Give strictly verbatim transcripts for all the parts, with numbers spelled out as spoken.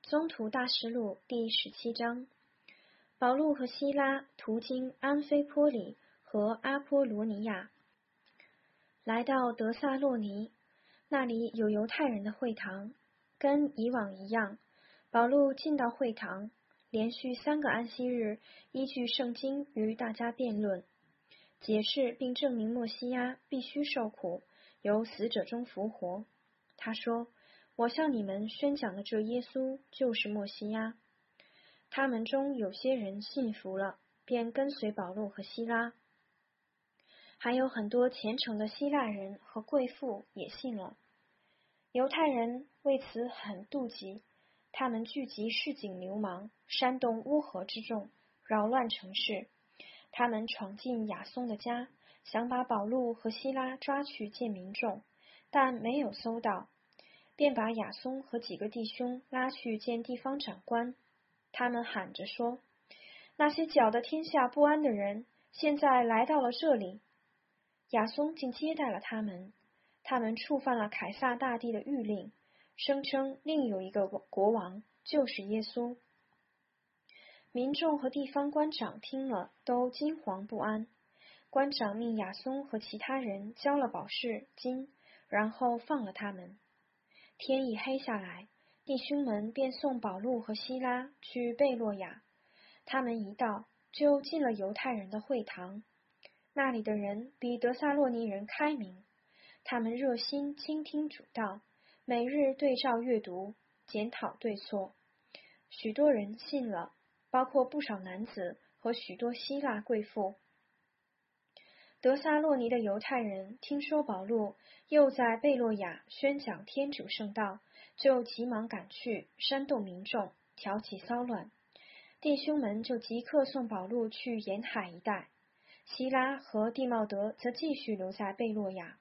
宗徒大事录第十七章。保禄和希拉途经安菲波里和阿波罗尼亚，来到德萨洛尼，那里有犹太人的会堂。跟以往一样，保禄进到会堂，连续三个安息日依据圣经与大家辩论，解释并证明默西亚必须受苦，由死者中复活。他说，我向你们宣讲的这耶稣就是默西亚。他们中有些人信服了，便跟随保禄和希拉，还有很多虔诚的希腊人和贵妇也信了。犹太人为此很妒忌，他们聚集市井流氓，煽动乌合之众，扰乱城市。他们闯进亚松的家，想把保禄和希拉抓去见民众，但没有搜到，便把亚松和几个弟兄拉去见地方长官。他们喊着说，那些搅得天下不安的人现在来到了这里。亚松竟接待了他们，他们触犯了凯撒大帝的谕令，声称另有一个国王，就是耶稣。民众和地方官长听了都惊惶不安。官长命亚松和其他人交了保释金，然后放了他们。天一黑下来，弟兄们便送保禄和希拉去贝洛亚。他们一到，就进了犹太人的会堂。那里的人比德萨洛尼人开明，他们热心倾听主道，每日对照阅读，检讨对错。许多人信了，包括不少男子和许多希腊贵妇。德萨洛尼的犹太人听说保禄又在贝洛亚宣讲天主圣道，就急忙赶去，煽动民众，挑起骚乱。弟兄们就即刻送保禄去沿海一带，希拉和蒂茂德则继续留在贝洛亚。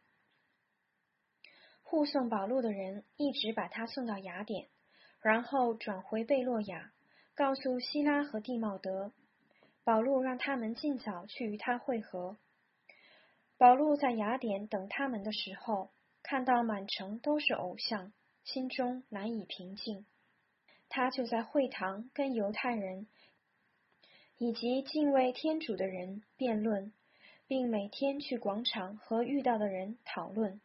护送保禄的人一直把他送到雅典，然后转回贝洛亚，告诉希拉和蒂茂德，保禄让他们尽早去与他会合。保禄在雅典等他们的时候，看到满城都是偶像，心中难以平静。他就在会堂跟犹太人以及敬畏天主的人辩论，并每天去广场和遇到的人讨论。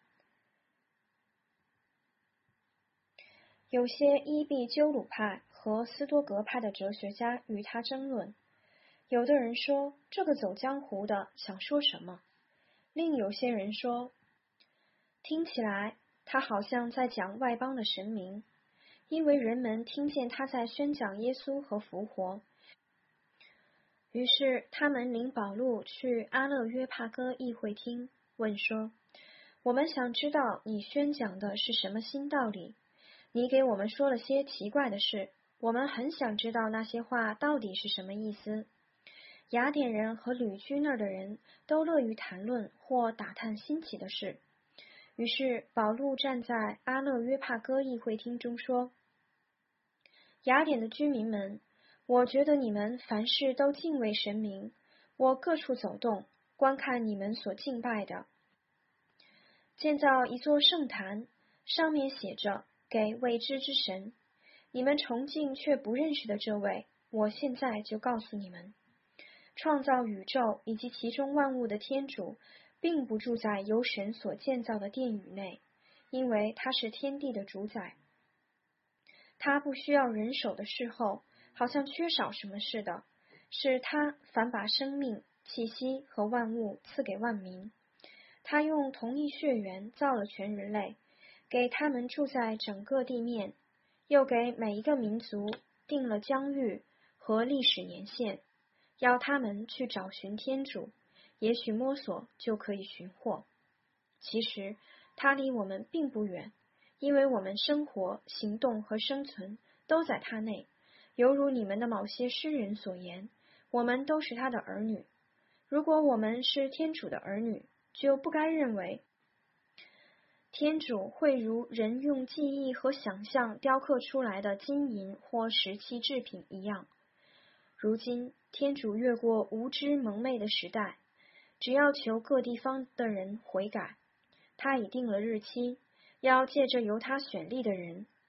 有些伊壁鸠鲁派和斯多格派的哲学家与他争论，有的人说这个走江湖的想说什么，另有些人说听起来他好像在讲外邦的神明，因为人们听见他在宣讲耶稣和复活。于是他们领保禄去阿勒约帕哥议会厅，问说，我们想知道你宣讲的是什么新道理，你给我们说了些奇怪的事，我们很想知道那些话到底是什么意思。雅典人和旅居那儿的人都乐于谈论或打探新奇的事。于是保禄站在阿勒约帕哥议会厅中说，雅典的居民们，我觉得你们凡事都敬畏神明，我各处走动，观看你们所敬拜的，建造一座圣坛，上面写着给未知之神，你们崇敬却不认识的这位，我现在就告诉你们，创造宇宙以及其中万物的天主并不住在由神所建造的殿宇内，因为他是天地的主宰。他不需要人手的侍候，好像缺少什么似的，是他反把生命、气息和万物赐给万民。他用同一血缘造了全人类，给他们住在整个地面，又给每一个民族定了疆域和历史年限，要他们去找寻天主，也许摸索就可以寻获。其实他离我们并不远，因为我们生活、行动和生存都在他内，犹如你们的某些诗人所言，我们都是他的儿女。如果我们是天主的儿女，就不该认为天主会如人用记忆和想象雕刻出来的金银或石器制品一样。如今天主越过无知蒙昧的时代，只要求各地方的人悔改。他已定了日期，要借着由他选立的人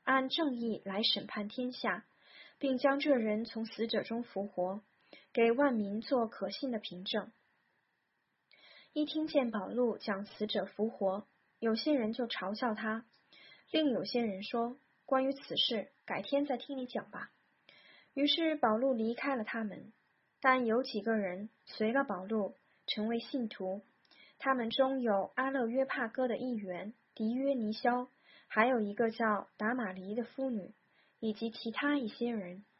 按正义来审判天下，并将这人从死者中复活，给万民做可信的凭证。一听见保禄讲死者复活，有些人就嘲笑他，另有些人说，关于此事改天再听你讲吧。于是保禄离开了他们，但有几个人随了保禄，成为信徒。他们中有阿勒约帕哥的一员狄约尼肖，还有一个叫达玛黎的妇女，以及其他一些人。